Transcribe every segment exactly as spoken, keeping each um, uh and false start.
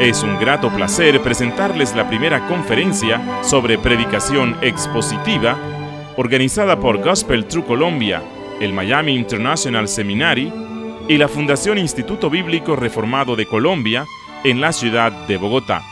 Es un grato placer presentarles la primera conferencia sobre predicación expositiva organizada por Gospel True Colombia, el Miami International Seminary y la Fundación Instituto Bíblico Reformado de Colombia en la ciudad de Bogotá.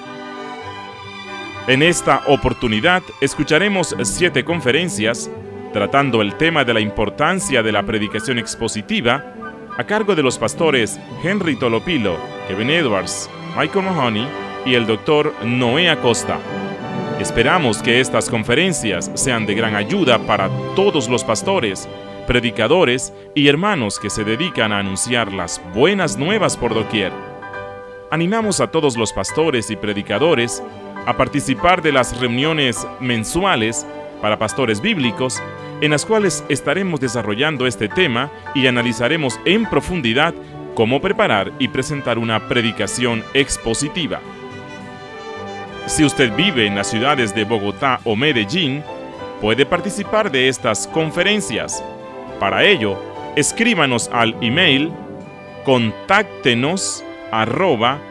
En esta oportunidad escucharemos siete conferencias tratando el tema de la importancia de la predicación expositiva a cargo de los pastores Henry Tolopilo, Kevin Edwards, Michael Mahoney y el doctor Noé Acosta. Esperamos que estas conferencias sean de gran ayuda para todos los pastores, predicadores y hermanos que se dedican a anunciar las buenas nuevas por doquier. Animamos a todos los pastores y predicadores a participar de las reuniones mensuales para pastores bíblicos, en las cuales estaremos desarrollando este tema y analizaremos en profundidad cómo preparar y presentar una predicación expositiva. Si usted vive en las ciudades de Bogotá o Medellín, puede participar de estas conferencias. Para ello, escríbanos al email contáctenos arroba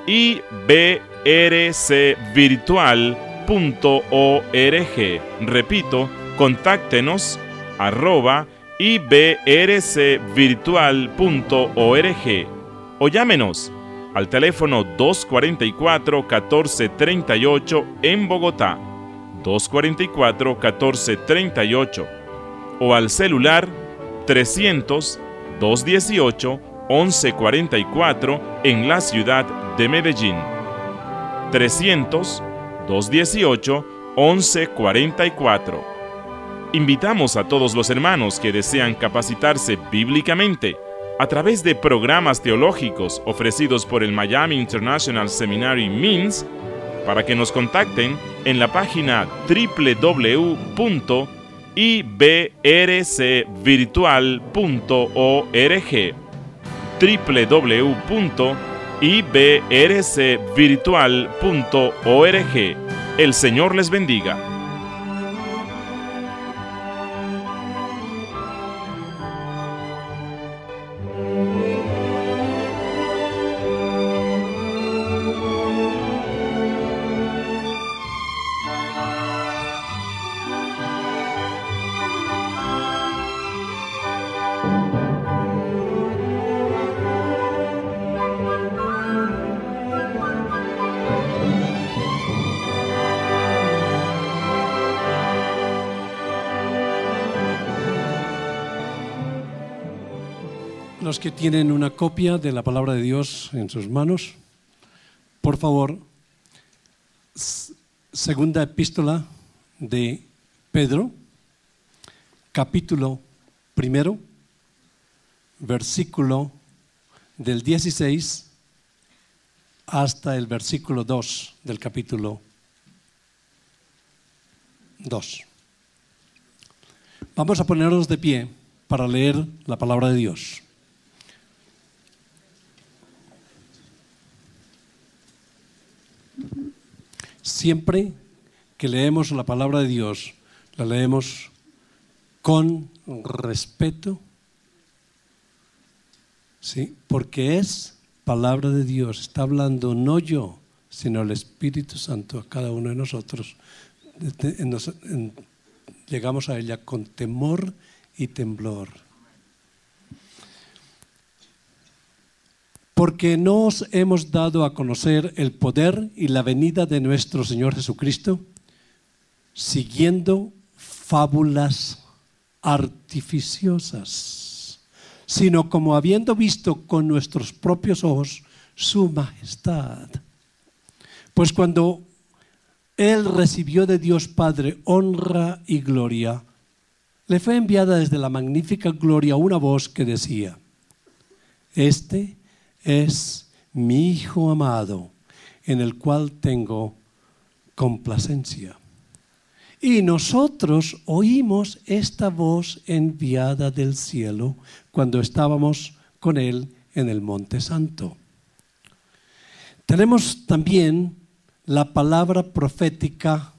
ibrcvirtual punto org. Repito, contáctenos arroba ibrcvirtual punto org o llámenos al teléfono dos cuatro cuatro, uno cuatro tres ocho en Bogotá, dos cuatro cuatro, uno cuatro tres ocho, o al celular trescientos, doscientos dieciocho, once cuarenta y cuatro en la ciudad de Medellín. trescientos, doscientos dieciocho, once cuarenta y cuatro. Invitamos a todos los hermanos que desean capacitarse bíblicamente a través de programas teológicos ofrecidos por el Miami International Seminary M I N S para que nos contacten en la página doble u doble u doble u punto ibrcvirtual punto org, doble u doble u doble u punto ibrcvirtual punto org. El Señor les bendiga. Los que tienen una copia de la palabra de Dios en sus manos, por favor, segunda epístola de Pedro, capítulo primero, versículo del dieciséis hasta el versículo dos del capítulo dos. Vamos a ponernos de pie para leer la palabra de Dios. Siempre que leemos la palabra de Dios, la leemos con respeto, ¿sí? Porque es palabra de Dios. Está hablando no yo, sino el Espíritu Santo a cada uno de nosotros. Nos, en, llegamos a ella con temor y temblor. Porque no os hemos dado a conocer el poder y la venida de nuestro Señor Jesucristo, siguiendo fábulas artificiosas, sino como habiendo visto con nuestros propios ojos su majestad. Pues cuando Él recibió de Dios Padre honra y gloria, le fue enviada desde la magnífica gloria una voz que decía: Este es mi Hijo amado, en el cual tengo complacencia. Y nosotros oímos esta voz enviada del cielo cuando estábamos con Él en el Monte Santo. Tenemos también la palabra profética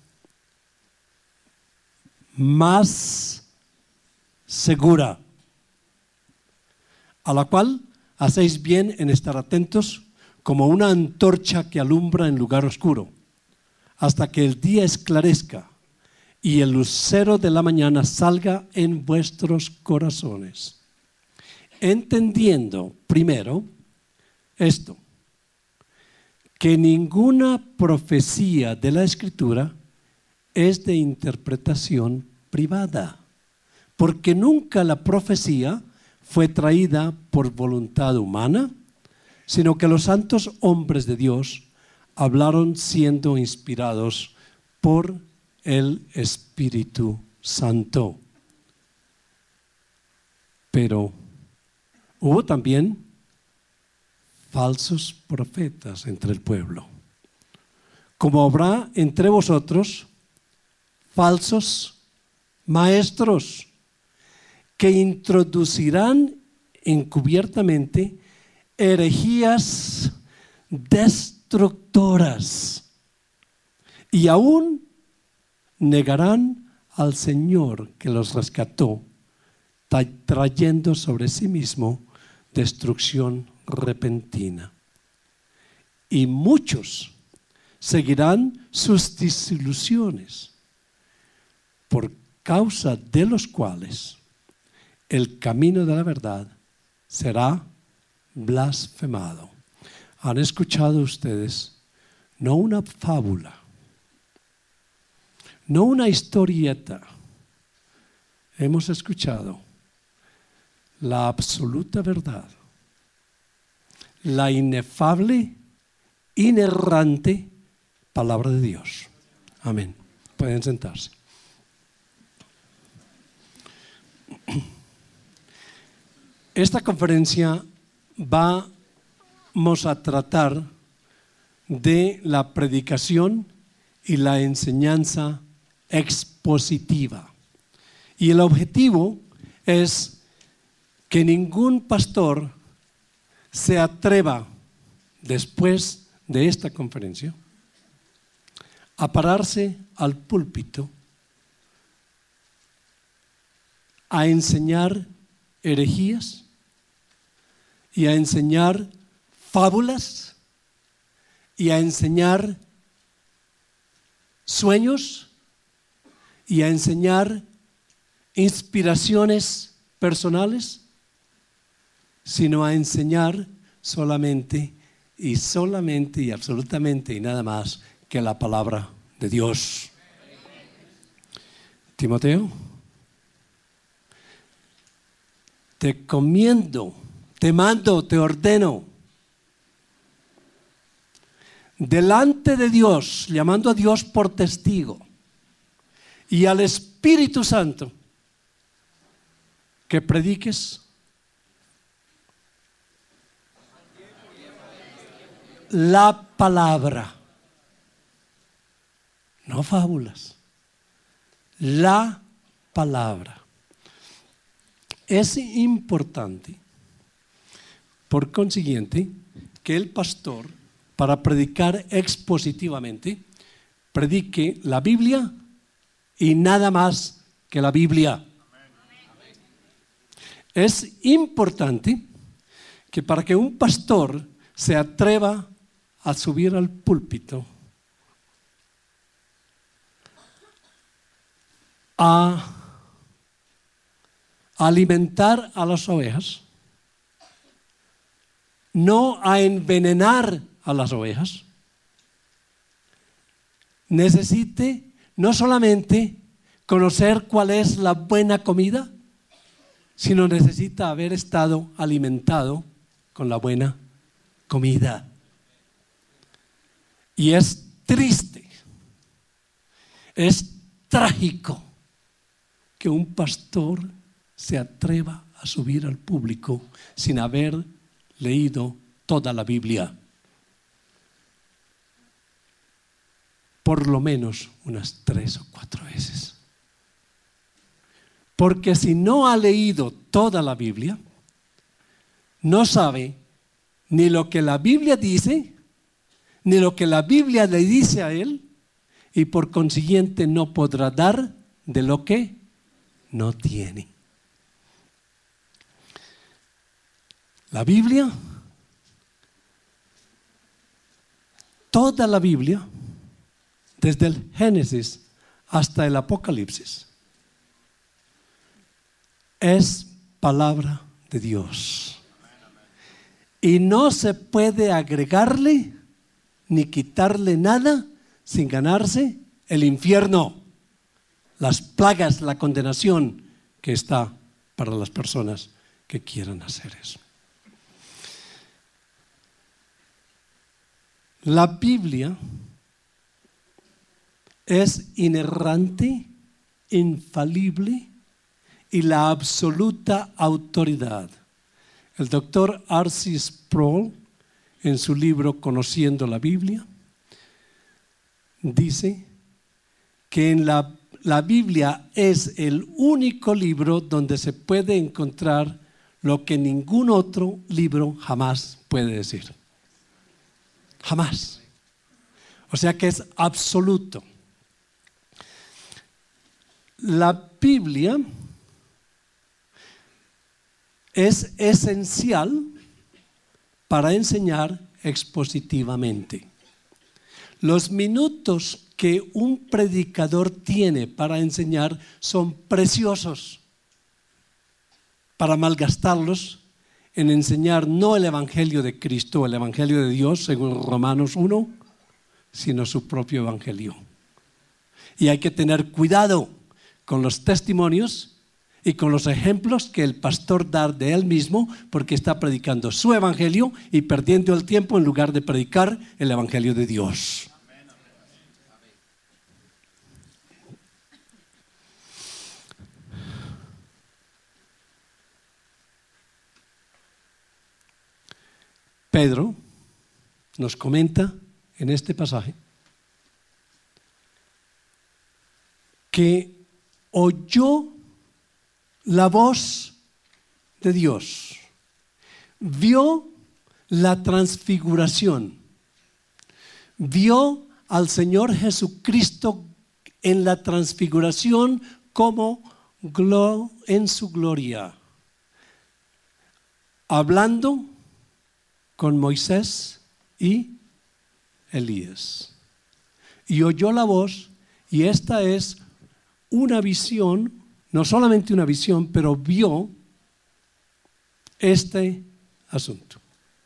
más segura, a la cual hacéis bien en estar atentos, como una antorcha que alumbra en lugar oscuro, hasta que el día esclarezca y el lucero de la mañana salga en vuestros corazones. Entendiendo primero esto, que ninguna profecía de la Escritura es de interpretación privada, porque nunca la profecía fue traída por voluntad humana, sino que los santos hombres de Dios hablaron siendo inspirados por el Espíritu Santo. Pero hubo también falsos profetas entre el pueblo, como habrá entre vosotros falsos maestros que introducirán encubiertamente herejías destructoras y aún negarán al Señor que los rescató, trayendo sobre sí mismo destrucción repentina. Y muchos seguirán sus desilusiones, por causa de los cuales el camino de la verdad será blasfemado. ¿Han escuchado ustedes? No una fábula, no una historieta. Hemos escuchado la absoluta verdad, la inefable, inerrante palabra de Dios. Amén. Pueden sentarse. Esta conferencia vamos a tratar de la predicación y la enseñanza expositiva. Y el objetivo es que ningún pastor se atreva, después de esta conferencia, a pararse al púlpito a enseñar herejías y a enseñar fábulas y a enseñar sueños y a enseñar inspiraciones personales, sino a enseñar solamente y solamente y absolutamente y nada más que la palabra de Dios. Timoteo, te comiendo, te mando, te ordeno, delante de Dios, llamando a Dios por testigo, y al Espíritu Santo, que prediques la palabra, no fábulas, la palabra. Es importante, por consiguiente, que el pastor, para predicar expositivamente, predique la Biblia y nada más que la Biblia. Es importante que para que un pastor se atreva a subir al púlpito a alimentar a las ovejas, no a envenenar a las ovejas, necesite no solamente conocer cuál es la buena comida, sino necesita haber estado alimentado con la buena comida. Y es triste, es trágico que un pastor se atreva a subir al público sin haber leído toda la Biblia. Por lo menos unas tres o cuatro veces. Porque si no ha leído toda la Biblia, no sabe ni lo que la Biblia dice, ni lo que la Biblia le dice a él, y por consiguiente no podrá dar de lo que no tiene. La Biblia toda la Biblia, desde el Génesis hasta el Apocalipsis, es palabra de Dios. Y no se puede agregarle ni quitarle nada sin ganarse el infierno, las plagas, la condenación que está para las personas que quieran hacer eso. La Biblia es inerrante, infalible y la absoluta autoridad. El doctor R C Sproul, en su libro Conociendo la Biblia, dice que en la, la Biblia es el único libro donde se puede encontrar lo que ningún otro libro jamás puede decir. Jamás. O sea que es absoluto. La Biblia es esencial para enseñar expositivamente. Los minutos que un predicador tiene para enseñar son preciosos para malgastarlos en enseñar no el Evangelio de Cristo, el Evangelio de Dios, según Romanos uno, sino su propio Evangelio. Y hay que tener cuidado con los testimonios y con los ejemplos que el pastor da de él mismo, porque está predicando su evangelio y perdiendo el tiempo en lugar de predicar el evangelio de Dios. Pedro nos comenta en este pasaje que oyó la voz de Dios, vio la transfiguración, vio al Señor Jesucristo en la transfiguración como en su gloria, hablando con Moisés y Elías. Y oyó la voz, y esta es una visión, no solamente una visión, pero vio este asunto.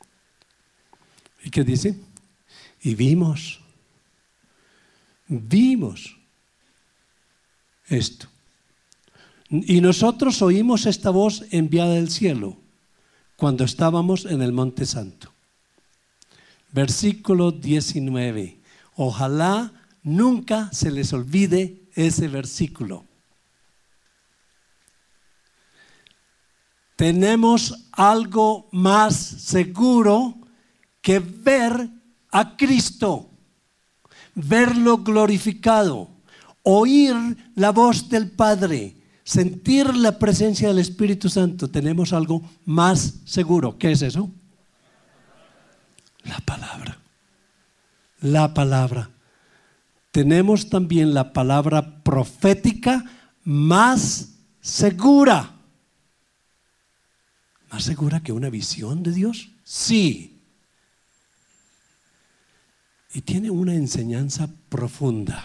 ¿Y qué dice? Y vimos, vimos esto. Y nosotros oímos esta voz enviada del cielo cuando estábamos en el Monte Santo. Versículo diecinueve. Ojalá nunca se les olvide ese versículo. Tenemos algo más seguro que ver a Cristo, verlo glorificado, oír la voz del Padre, sentir la presencia del Espíritu Santo. Tenemos algo más seguro. ¿Qué es eso? La palabra. La palabra. Tenemos también la palabra profética más segura. ¿Más segura que una visión de Dios? Sí. Y tiene una enseñanza profunda.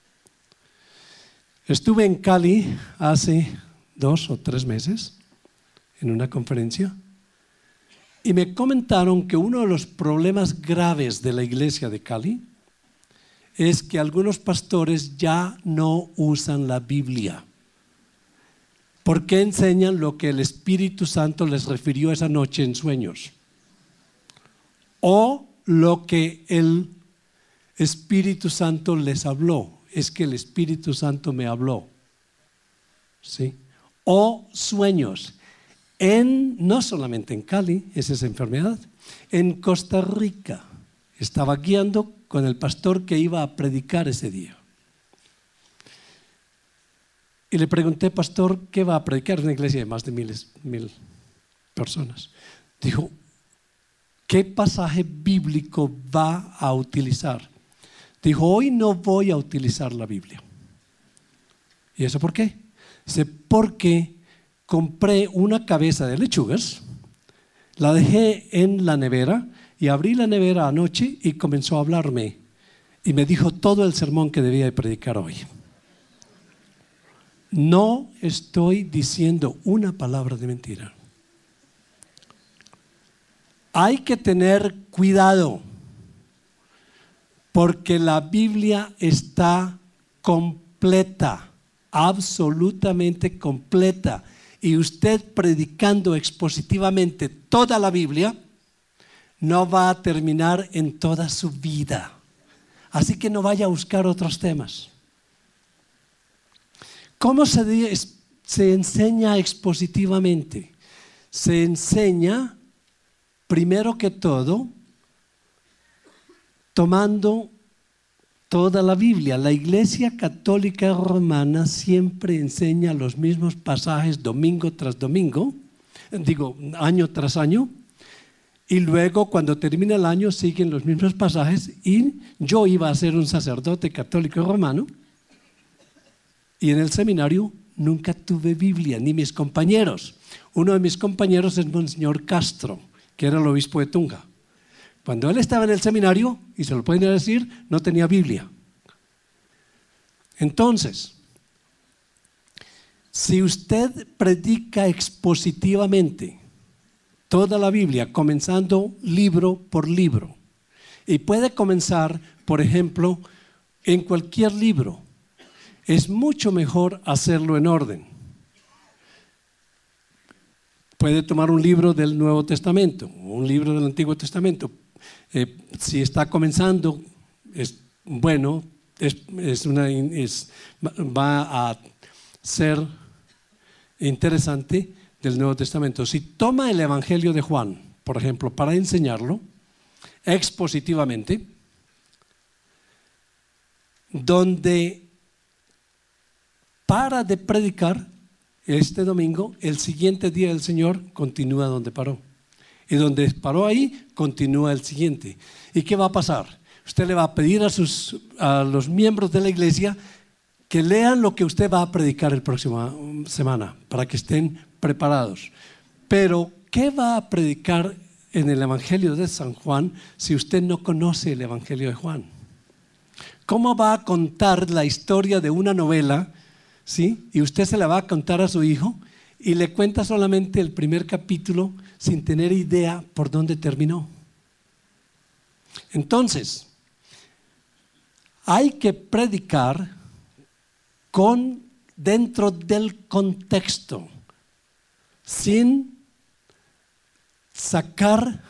Estuve en Cali hace dos o tres meses en una conferencia y me comentaron que uno de los problemas graves de la iglesia de Cali es que algunos pastores ya no usan la Biblia. ¿Por qué enseñan lo que el Espíritu Santo les refirió esa noche en sueños? O lo que el Espíritu Santo les habló. Es que el Espíritu Santo me habló. ¿Sí? O sueños. En, no solamente en Cali, es esa enfermedad. En Costa Rica estaba guiando con el pastor que iba a predicar ese día. Y le pregunté, pastor, ¿qué va a predicar? Es una iglesia de más de miles, mil personas. Dijo, ¿qué pasaje bíblico va a utilizar? Dijo, hoy no voy a utilizar la Biblia. ¿Y eso por qué? Dice, porque compré una cabeza de lechugas, la dejé en la nevera y abrí la nevera anoche y comenzó a hablarme y me dijo todo el sermón que debía de predicar hoy. No estoy diciendo una palabra de mentira. Hay que tener cuidado porque la Biblia está completa, absolutamente completa. Y usted predicando expositivamente toda la Biblia no va a terminar en toda su vida. Así que no vaya a buscar otros temas. ¿Cómo se, se enseña expositivamente? Se enseña, primero que todo, tomando toda la Biblia. La Iglesia Católica Romana siempre enseña los mismos pasajes domingo tras domingo, digo, año tras año, y luego cuando termina el año siguen los mismos pasajes. Y yo iba a ser un sacerdote católico romano y en el seminario nunca tuve Biblia, ni mis compañeros. Uno de mis compañeros es Monseñor Castro, que era el obispo de Tunja. Cuando él estaba en el seminario, y se lo pueden decir, no tenía Biblia. Entonces, si usted predica expositivamente toda la Biblia, comenzando libro por libro, y puede comenzar, por ejemplo, en cualquier libro, es mucho mejor hacerlo en orden. Puede tomar un libro del Nuevo Testamento, un libro del Antiguo Testamento. Eh, si está comenzando, es bueno, es, es una, es, va a ser interesante del Nuevo Testamento. Si toma el Evangelio de Juan, por ejemplo, para enseñarlo expositivamente, donde para de predicar este domingo, el siguiente día del Señor continúa donde paró. Y donde paró ahí, continúa el siguiente. ¿Y qué va a pasar? Usted le va a pedir a, sus, a los miembros de la iglesia que lean lo que usted va a predicar el próximo semana, para que estén preparados. Pero, ¿qué va a predicar en el Evangelio de San Juan si usted no conoce el Evangelio de Juan? ¿Cómo va a contar la historia de una novela, ¿sí? Y usted se la va a contar a su hijo y le cuenta solamente el primer capítulo sin tener idea por dónde terminó? Entonces, hay que predicar con, dentro del contexto, sin sacar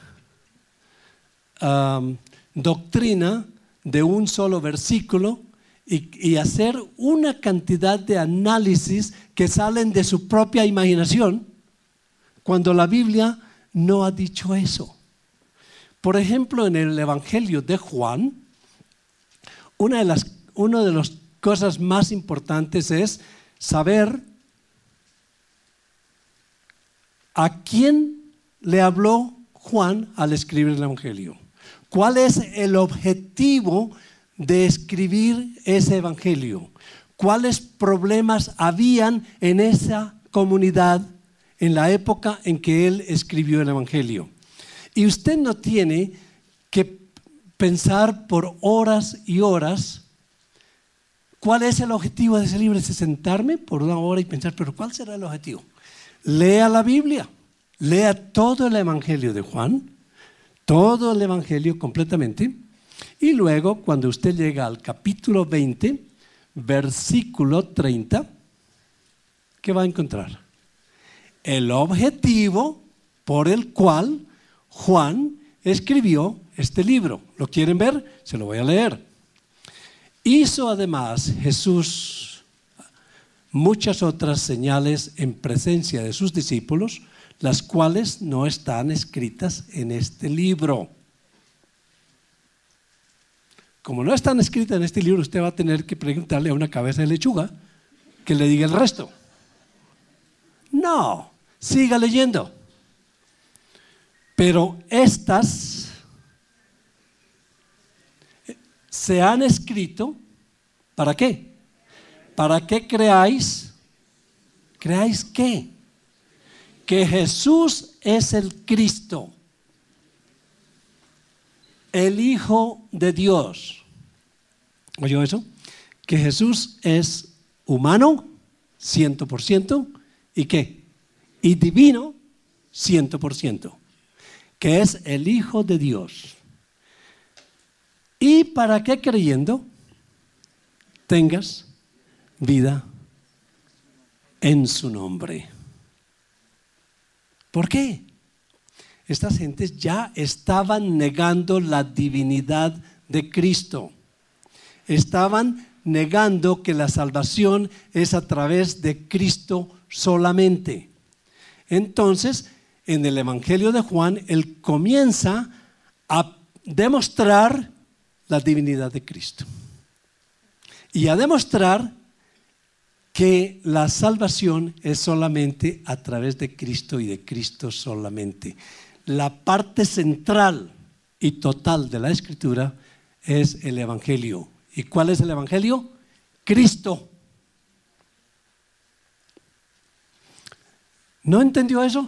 um, doctrina de un solo versículo y, y hacer una cantidad de análisis que salen de su propia imaginación, cuando la Biblia no ha dicho eso. Por ejemplo, en el Evangelio de Juan, una de las, una de las cosas más importantes es saber a quién le habló Juan al escribir el Evangelio. ¿Cuál es el objetivo de escribir ese Evangelio? ¿Cuáles problemas habían en esa comunidad en la época en que él escribió el Evangelio? Y usted no tiene que pensar por horas y horas cuál es el objetivo de ese libro. Es sentarme por una hora y pensar, pero ¿cuál será el objetivo? Lea la Biblia, lea todo el Evangelio de Juan, todo el Evangelio completamente, y luego cuando usted llega al capítulo veinte, versículo treinta, ¿qué va a encontrar? El objetivo por el cual Juan escribió este libro. ¿Lo quieren ver? Se lo voy a leer. Hizo además Jesús muchas otras señales en presencia de sus discípulos, las cuales no están escritas en este libro. Como no están escritas en este libro, usted va a tener que preguntarle a una cabeza de lechuga que le diga el resto. No, siga leyendo. Pero estas se han escrito, ¿para qué? Para que creáis, ¿creáis qué? Que Jesús es el Cristo, el Hijo de Dios. ¿Oyó eso? Que Jesús es humano, ciento por ciento, ¿y qué? Y divino, ciento por ciento. Que es el Hijo de Dios. ¿Y para qué creyendo tengas vida en su nombre? ¿Por qué? Estas gentes ya estaban negando la divinidad de Cristo. Estaban negando que la salvación es a través de Cristo solamente. Entonces, en el Evangelio de Juan, él comienza a demostrar la divinidad de Cristo y a demostrar que la salvación es solamente a través de Cristo y de Cristo solamente. La parte central y total de la Escritura es el Evangelio. ¿Y cuál es el Evangelio? Cristo. ¿No entendió eso?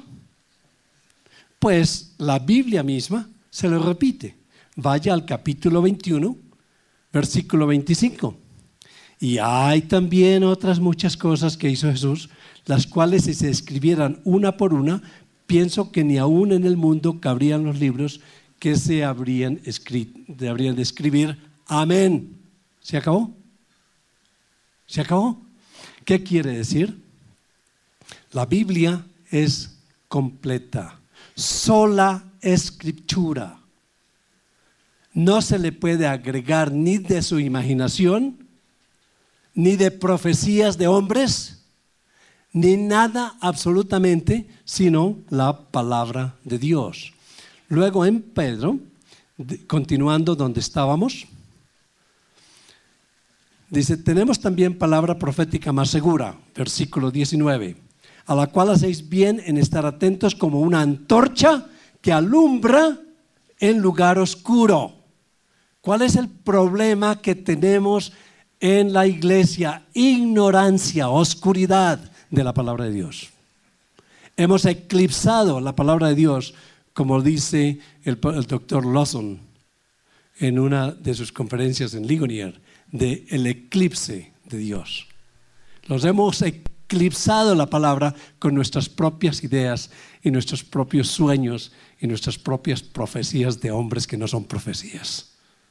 Pues la Biblia misma se lo repite. Vaya al capítulo veintiuno, versículo veinticinco. Y hay también otras muchas cosas que hizo Jesús, las cuales si se escribieran una por una, pienso que ni aún en el mundo cabrían los libros que se habrían, escrito, habrían de escribir. Amén. ¿Se acabó? ¿Se acabó? ¿Qué quiere decir? La Biblia es completa, sola escritura. No se le puede agregar ni de su imaginación, ni de profecías de hombres, ni nada absolutamente, sino la palabra de Dios. Luego en Pedro, continuando donde estábamos, dice, tenemos también palabra profética más segura, versículo diecinueve, a la cual hacéis bien en estar atentos como una antorcha que alumbra en lugar oscuro. ¿Cuál es el problema que tenemos en la iglesia? Ignorancia, oscuridad de la palabra de Dios. Hemos eclipsado la palabra de Dios, como dice el, el doctor Lawson en una de sus conferencias en Ligonier, de el eclipse de Dios. Los hemos eclipsado la palabra con nuestras propias ideas y nuestros propios sueños y nuestras propias profecías de hombres que no son profecías.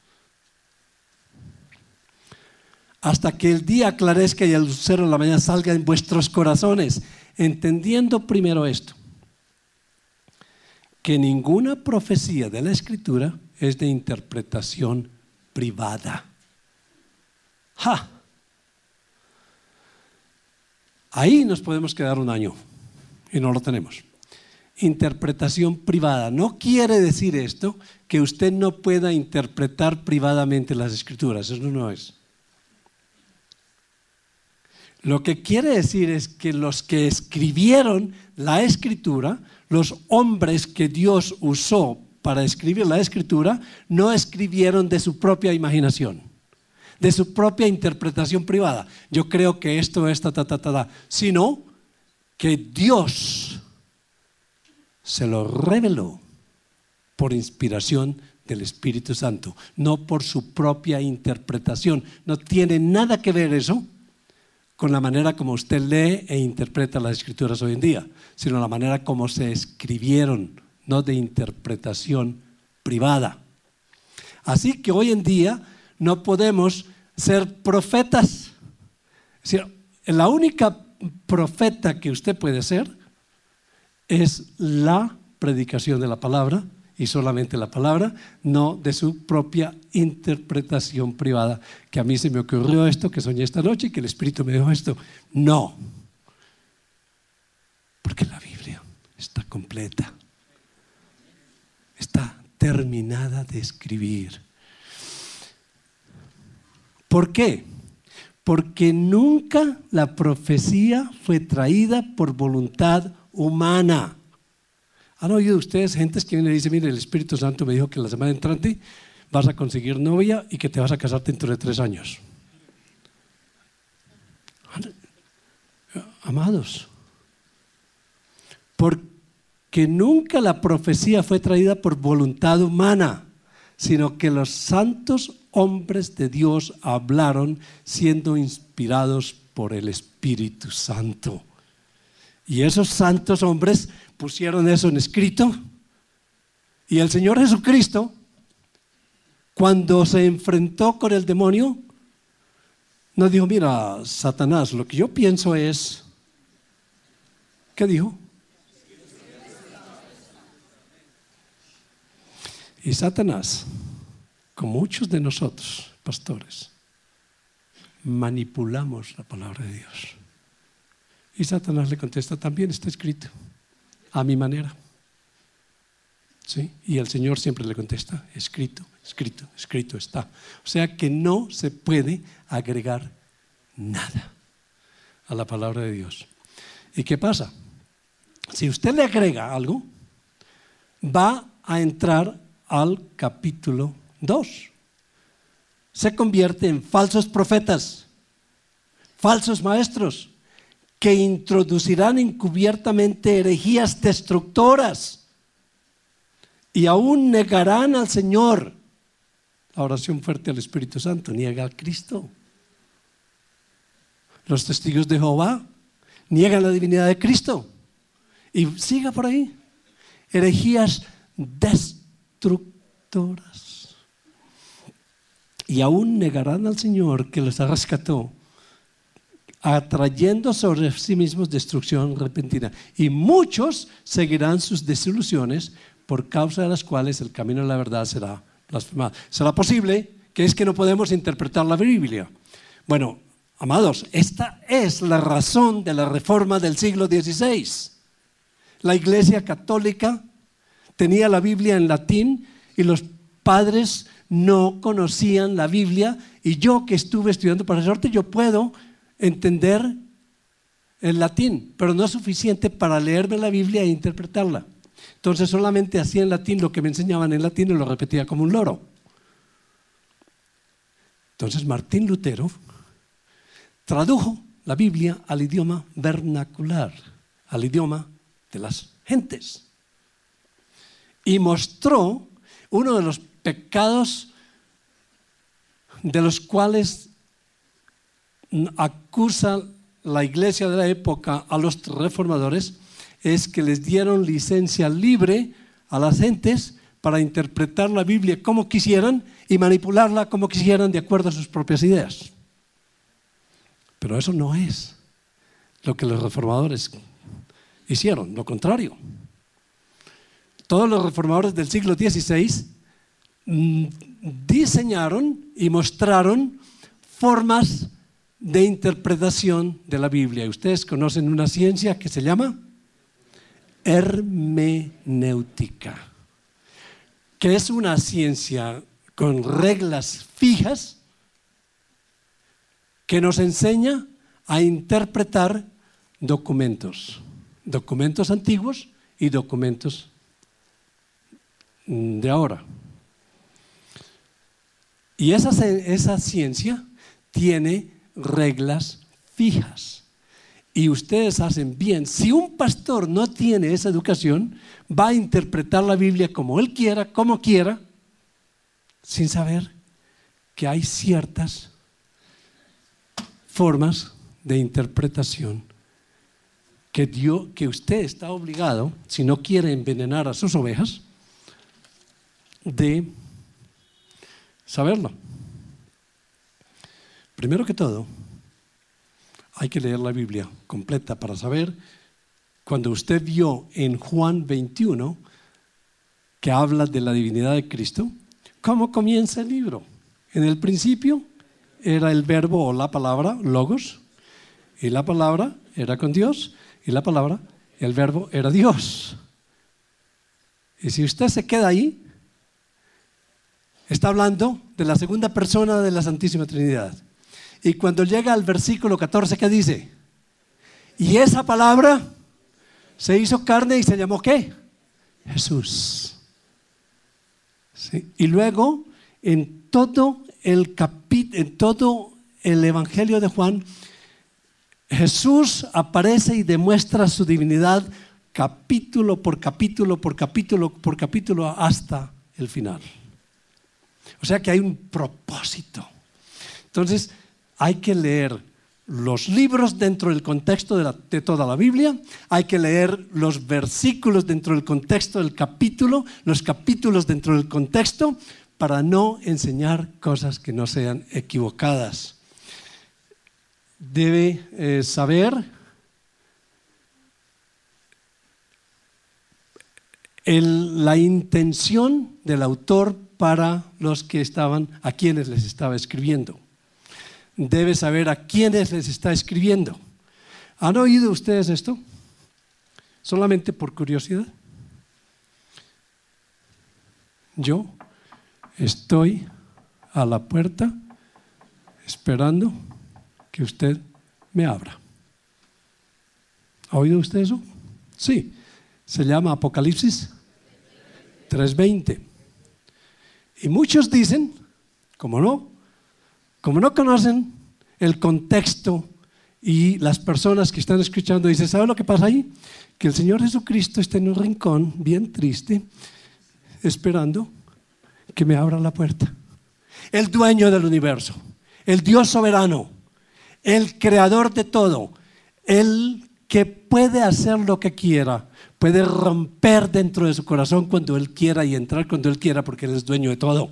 Hasta que el día aclarezca y el lucero de la mañana salga en vuestros corazones, entendiendo primero esto, que ninguna profecía de la Escritura es de interpretación privada. ¡Ja! Ahí nos podemos quedar un año y no lo tenemos. Interpretación privada. No quiere decir esto que usted no pueda interpretar privadamente las Escrituras, eso no es. Lo que quiere decir es que los que escribieron la Escritura, los hombres que Dios usó para escribir la Escritura, no escribieron de su propia imaginación, de su propia interpretación privada. Yo creo que esto es ta, ta, ta, ta, ta, sino que Dios se lo reveló por inspiración del Espíritu Santo, no por su propia interpretación. No tiene nada que ver eso con la manera como usted lee e interpreta las Escrituras hoy en día, sino la manera como se escribieron, no de interpretación privada. Así que hoy en día no podemos ser profetas. Es decir, la única profeta que usted puede ser es la predicación de la palabra y solamente la palabra, no de su propia interpretación privada, que a mí se me ocurrió esto, que soñé esta noche y que el Espíritu me dijo esto. No, porque la Biblia está completa, está terminada de escribir. ¿Por qué? Porque nunca la profecía fue traída por voluntad humana. ¿Han oído ustedes gentes que vienen y dicen, mire, el Espíritu Santo me dijo que la semana entrante vas a conseguir novia y que te vas a casar dentro de tres años? Amados, porque nunca la profecía fue traída por voluntad humana, sino que los santos hombres de Dios hablaron siendo inspirados por el Espíritu Santo. Y esos santos hombres pusieron eso en escrito. Y el Señor Jesucristo, cuando se enfrentó con el demonio, no dijo: mira, Satanás, lo que yo pienso es... ¿Qué dijo? Y Satanás, como muchos de nosotros, pastores, manipulamos la palabra de Dios. Y Satanás le contesta: también está escrito, a mi manera. ¿Sí? Y el Señor siempre le contesta: escrito, escrito, escrito está. O sea que no se puede agregar nada a la palabra de Dios. ¿Y qué pasa? Si usted le agrega algo, va a entrar al capítulo dos. Se convierte en falsos profetas, falsos maestros, que introducirán encubiertamente herejías destructoras y aún negarán al Señor. La oración fuerte al Espíritu Santo niega a Cristo. Los testigos de Jehová niegan la divinidad de Cristo. Y siga por ahí. Herejías destructoras. Y aún negarán al Señor que los rescató, atrayendo sobre sí mismos destrucción repentina. Y muchos seguirán sus desilusiones, por causa de las cuales el camino de la verdad será blasfemado. ¿Será posible que es que no podemos interpretar la Biblia? Bueno, amados, esta es la razón de la reforma del siglo dieciséis. La Iglesia Católica tenía la Biblia en latín y los padres no conocían la Biblia, y yo que estuve estudiando para suerte, yo puedo entender el latín, pero no es suficiente para leerme la Biblia e interpretarla. Entonces solamente hacía en latín lo que me enseñaban en latín y lo repetía como un loro. Entonces Martín Lutero tradujo la Biblia al idioma vernacular, al idioma de las gentes, y mostró uno de los pecados de los cuales acusa la iglesia de la época a los reformadores, es que les dieron licencia libre a las gentes para interpretar la Biblia como quisieran y manipularla como quisieran de acuerdo a sus propias ideas. Pero eso no es lo que los reformadores hicieron, lo contrario. Todos los reformadores del siglo dieciséis diseñaron y mostraron formas de interpretación de la Biblia. Ustedes conocen una ciencia que se llama hermenéutica, que es una ciencia con reglas fijas que nos enseña a interpretar documentos, documentos antiguos y documentos de ahora. Y esa, esa ciencia tiene reglas fijas. Y ustedes hacen bien. Si un pastor no tiene esa educación, va a interpretar la Biblia como él quiera, como quiera, sin saber que hay ciertas formas de interpretación que, Dios, que usted está obligado, si no quiere envenenar a sus ovejas, de saberlo. Primero que todo, hay que leer la Biblia completa para saber. Cuando usted vio en Juan veintiuno que habla de la divinidad de Cristo, ¿cómo comienza el libro? En el principio era el verbo o la palabra, logos, y la palabra era con Dios, y la palabra, el verbo era Dios. Y si usted se queda ahí, está hablando de la segunda persona de la Santísima Trinidad. Y cuando llega al versículo catorce, ¿qué dice? Y esa palabra se hizo carne y se llamó ¿qué? Jesús. ¿Sí? Y luego en todo el capítulo, en todo el Evangelio de Juan, Jesús aparece y demuestra su divinidad capítulo por capítulo, por capítulo, por capítulo hasta el final. O sea que hay un propósito. Entonces, hay que leer los libros dentro del contexto de, la, de toda la Biblia, hay que leer los versículos dentro del contexto del capítulo, los capítulos dentro del contexto, para no enseñar cosas que no sean equivocadas. Debe eh, saber el, la intención del autor para los que estaban, a quienes les estaba escribiendo. Debe saber a quiénes les está escribiendo. ¿Han oído ustedes esto? Solamente por curiosidad. Yo estoy a la puerta esperando que usted me abra. ¿Ha oído usted eso? Sí. Se llama Apocalipsis tres veinte. Y muchos dicen, como no, como no conocen el contexto y las personas que están escuchando, dicen, ¿sabe lo que pasa ahí? Que el Señor Jesucristo está en un rincón bien triste, esperando que me abra la puerta. El dueño del universo, el Dios soberano, el creador de todo, el que puede hacer lo que quiera, puede romper dentro de su corazón cuando Él quiera y entrar cuando Él quiera, porque Él es dueño de todo.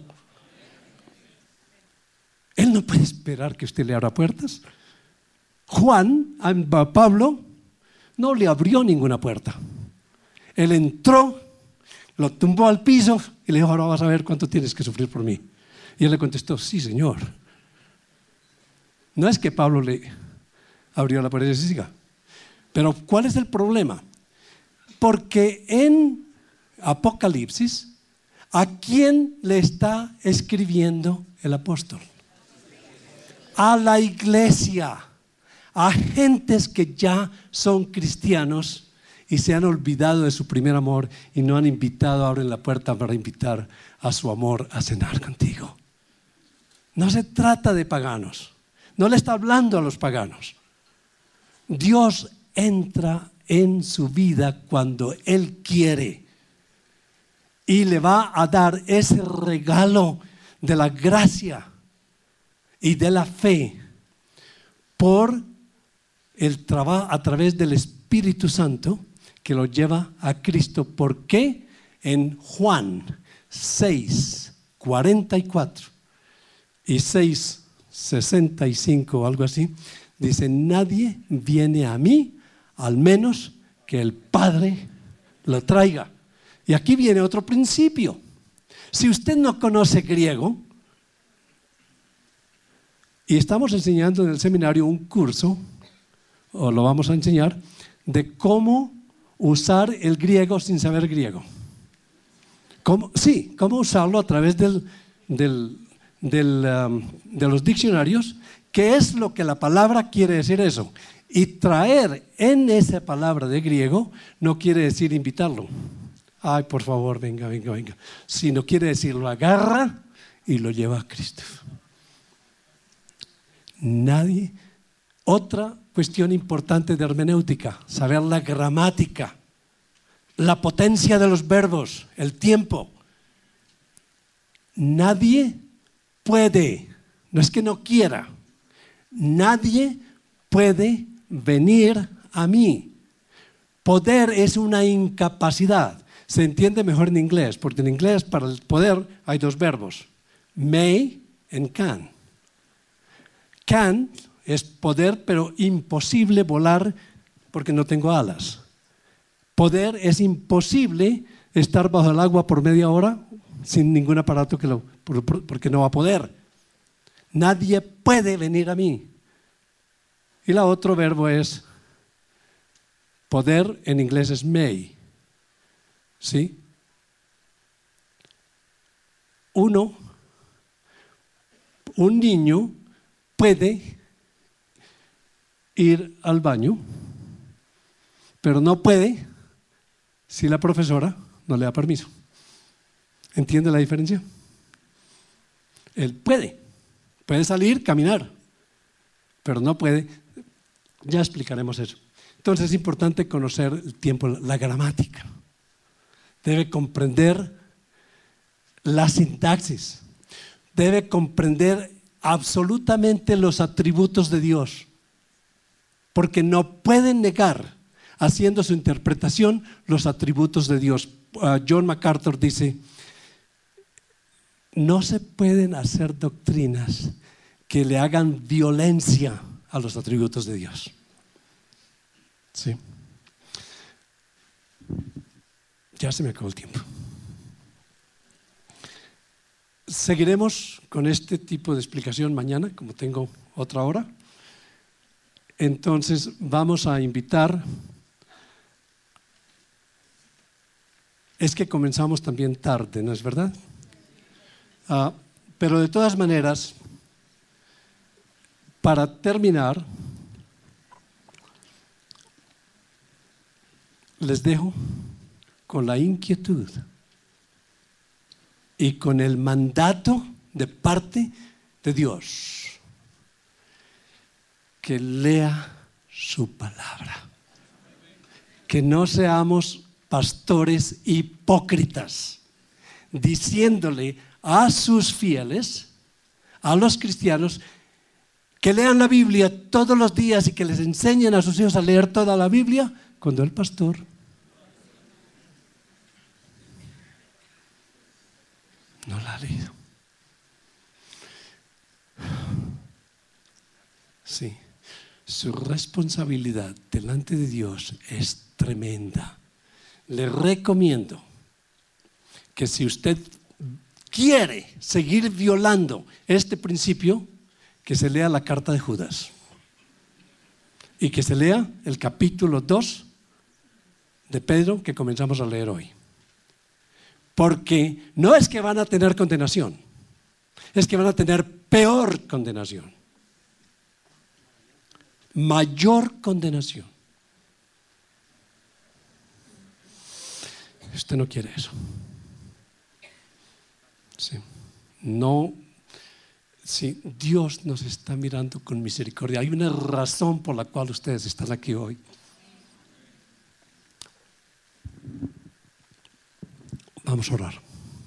Él no puede esperar que usted le abra puertas. Juan, a Pablo, no le abrió ninguna puerta. Él entró, lo tumbó al piso y le dijo, ahora vas a ver cuánto tienes que sufrir por mí. Y él le contestó, sí, Señor. No es que Pablo le abrió la puerta y dice, siga. Pero ¿cuál es el problema? Porque en Apocalipsis, ¿a quién le está escribiendo el apóstol? A la iglesia, a gentes que ya son cristianos y se han olvidado de su primer amor y no han invitado, abren la puerta para invitar a su amor a cenar contigo. No se trata de paganos, no le está hablando a los paganos. Dios entra en su vida cuando Él quiere y le va a dar ese regalo de la gracia y de la fe por el trabajo a través del Espíritu Santo que lo lleva a Cristo. ¿Por qué? En Juan seis cuarenta y cuatro y seis sesenta y cinco o algo así, dice, nadie viene a mí al menos que el Padre lo traiga. Y aquí viene otro principio. Si usted no conoce griego, y estamos enseñando en el seminario un curso, o lo vamos a enseñar, de cómo usar el griego sin saber griego. ¿Cómo? Sí, cómo usarlo a través del, del, del, um, de los diccionarios, qué es lo que la palabra quiere decir eso. Y traer en esa palabra de griego no quiere decir invitarlo. Ay, por favor, venga, venga, venga. Sino quiere decir lo agarra y lo lleva a Cristo. Nadie. Otra cuestión importante de hermenéutica, saber la gramática, la potencia de los verbos, el tiempo. Nadie puede, no es que no quiera, nadie puede venir a mí. Poder es una incapacidad. Se entiende mejor en inglés, porque en inglés para el poder hay dos verbos, may and can. Can es poder, pero imposible volar porque no tengo alas. Poder es imposible estar bajo el agua por media hora sin ningún aparato que lo, porque no va a poder. Nadie puede venir a mí. Y el otro verbo es poder, en inglés es may. ¿Sí? Uno, un niño puede ir al baño, pero no puede si la profesora no le da permiso. ¿Entiende la diferencia? Él puede, puede salir, caminar, pero no puede. Ya explicaremos eso. Entonces es importante conocer el tiempo, la gramática. Debe comprender la sintaxis. debe comprender absolutamente los atributos de Dios, porque no pueden negar, haciendo su interpretación, los atributos de Dios. Uh, John MacArthur dice: no se pueden hacer doctrinas que le hagan violencia a los atributos de Dios. ¿Sí? Ya se me acabó el tiempo. Seguiremos con este tipo de explicación mañana, como tengo otra hora. Entonces vamos a invitar. Es que comenzamos también tarde, ¿no es verdad? Uh, pero de todas maneras, para terminar, les dejo con la inquietud y con el mandato de parte de Dios, que lea su palabra, que no seamos pastores hipócritas, diciéndole a sus fieles, a los cristianos, que lean la Biblia todos los días y que les enseñen a sus hijos a leer toda la Biblia, cuando el pastor no la ha leído. Sí, su responsabilidad delante de Dios es tremenda. Le recomiendo que si usted quiere seguir violando este principio, que se lea la carta de Judas y que se lea el capítulo dos de Pedro que comenzamos a leer hoy. Porque no es que van a tener condenación, es que van a tener peor condenación, mayor condenación. Usted no quiere eso. Sí. No, sí, Dios nos está mirando con misericordia. Hay una razón por la cual ustedes están aquí hoy. Vamos a orar.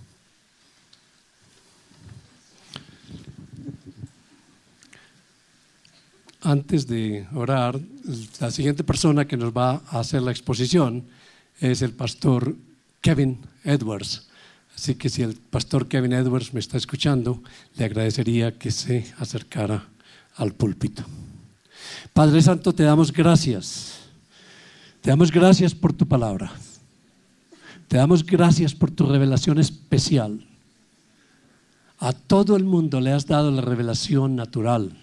Antes de orar, la siguiente persona que nos va a hacer la exposición es el pastor Kevin Edwards. Así que si el pastor Kevin Edwards me está escuchando, le agradecería que se acercara al púlpito. Padre Santo, te damos gracias. Te damos gracias por tu palabra. Te damos gracias por tu revelación especial. A todo el mundo le has dado la revelación natural,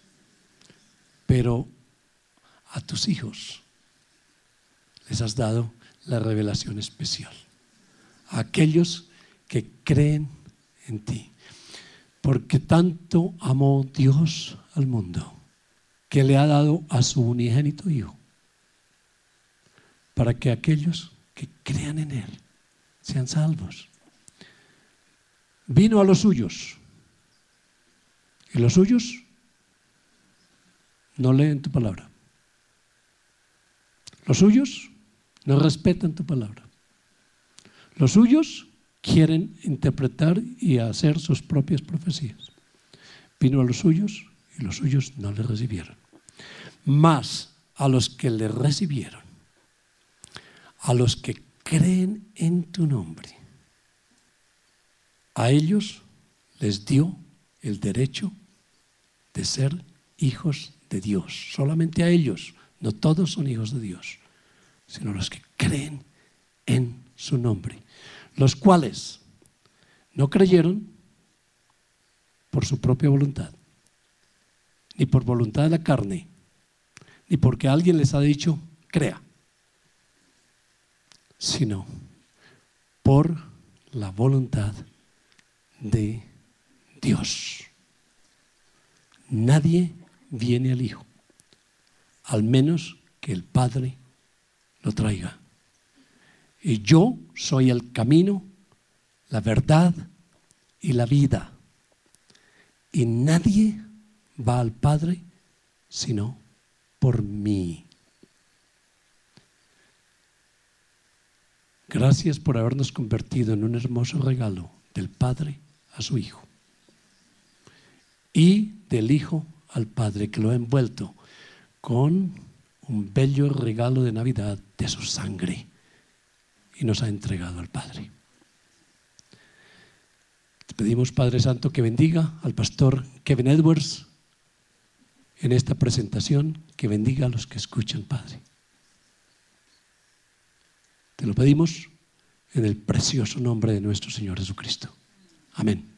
pero a tus hijos les has dado la revelación especial. A aquellos que creen en ti. Porque tanto amó Dios al mundo, que le ha dado a su unigénito Hijo, para que aquellos que crean en Él sean salvos. Vino a los suyos, y los suyos no leen tu palabra. Los suyos no respetan tu palabra. Los suyos quieren interpretar y hacer sus propias profecías. Vino a los suyos y los suyos no le recibieron. Mas a los que le recibieron, a los que creen en tu nombre, a ellos les dio el derecho de ser hijos de Dios. Solamente a ellos, no todos son hijos de Dios, sino los que creen en su nombre, los cuales no creyeron por su propia voluntad, ni por voluntad de la carne, ni porque alguien les ha dicho crea, sino por la voluntad de Dios. Nadie viene al Hijo, al menos que el Padre lo traiga. Y yo soy el camino, la verdad y la vida. Y nadie va al Padre sino por mí. Gracias por habernos convertido en un hermoso regalo del Padre a su Hijo. y del Hijo al Padre, que lo ha envuelto con un bello regalo de Navidad de su sangre y nos ha entregado al Padre. Te pedimos, Padre Santo, que bendiga al pastor Kevin Edwards en esta presentación, que bendiga a los que escuchan, Padre. Te lo pedimos en el precioso nombre de nuestro Señor Jesucristo. Amén.